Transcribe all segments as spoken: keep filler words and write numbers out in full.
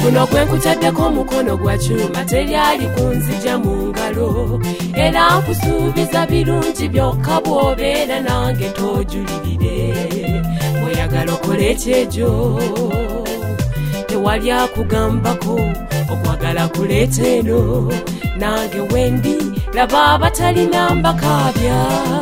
Kuno gwe nkutaddeko omukono gwa kyuma teryali kunzija mu ngalo era nkusuubiza birungi byokka bw'obeera nange tojulirire oyagala okola ekyejo tewali akugambako okwagala kuleeta eno nange wendi laba abatalina mbakaabya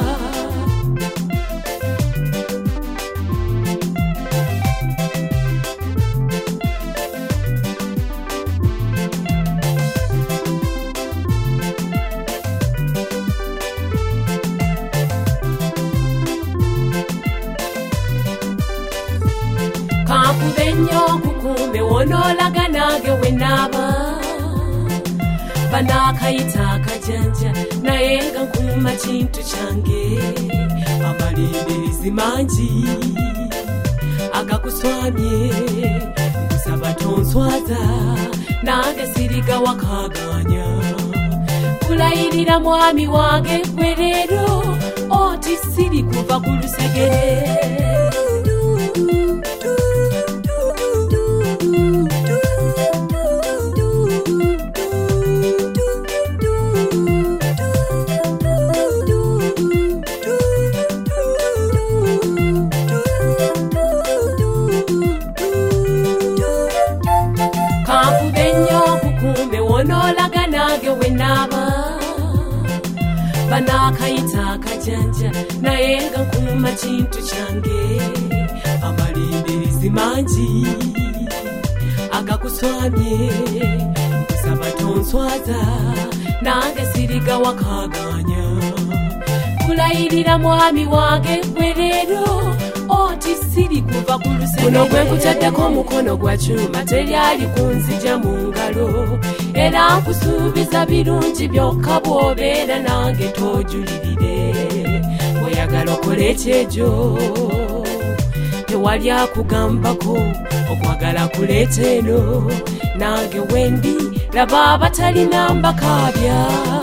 Kampubenyo kukume wonolaga nange wenaba banakayita akajanja naye nga nkuma kintu kyange amalindirizi mangi agakuswamye nkusaba tonswaza nange siriga wakaganya kulayirira mwami wange gwe leero oti siri kuva ku lusegere onolaga nange wenaba banakayita akajanja naye nga nkuma kintu kyange amalindirizi mangi agakuswamye nkusaba tonswaza nange siriga wakaganya kulayirira mwami wange gwe leero oti siri kuva ku lusegere kuno gwe nkutaddeko omukono gwa kyuma teryali kunzija mu ngalo era nkusuubiza birungi byokka bw'obeera nange tojulirire oyagala okola ekyejo tewali akugambako okwagala kuleeta eno nange wendi laba abatalina mbakaabya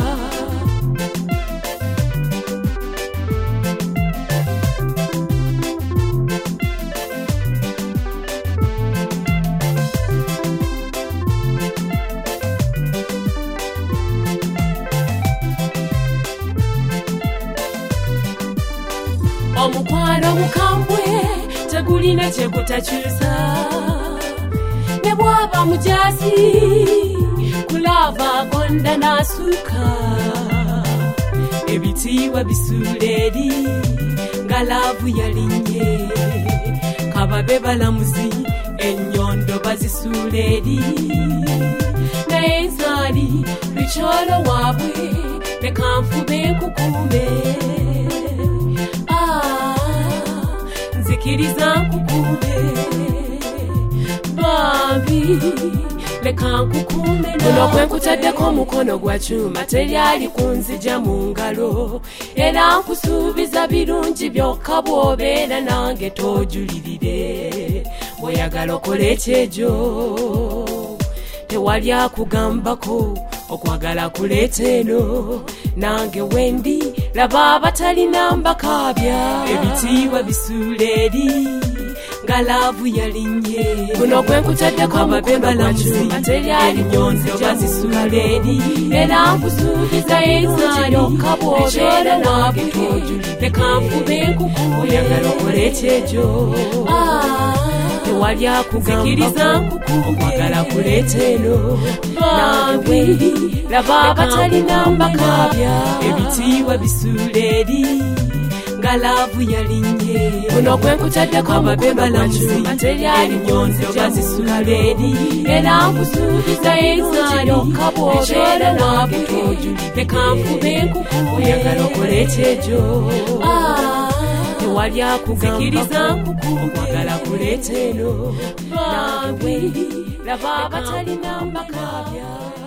omukwano mukambwe tegulina kyekutakyusa ne bwaba mujazi kulava agonda n'asuuka ebitiibwa bisuula eri nga laavu yalinnye kababe balamuzi ennyondo bazisuula eri naye nzaali lukyolo waabwe ne kanfube nkukuume nzikiriza nkukume bambi leka nkukume kuno gwe nkutaddeko omukono gwa kyuma teryali kunzija mu ngalo era nkusuubiza birungi byokka bw'obeera nange tojulirire oyagala okola ekyejo tewali akugambako okwagala kuleeta eno nange wendi laba abatalina mbakaabya ebitiibwa bisuula eri nga laavu yalinnye kuno gwe nkutaddeko amabemba lamuzi teryali nyondo bazisuula eri era nkusuubiza enzali yokka bw'obeera nange tojulirire kanfube nkukume oyagala okola ekyejo tewali akugambako okwagala kuleeta eno nange wendi laba abatalina mbakaabya ebitiibwa bisuula eri nga laavu yalinnye kuno gwe nkutaddeko amabemba lamuzi teryali nyondo bazisuula eri era nkusuubiza enzali yokka bw'obeera nange tojulirire kanfube nkukume oyagala okola ekyejo tewali akugambako okwagala kuleeta eno nange wendi laba abatalina mbakaabya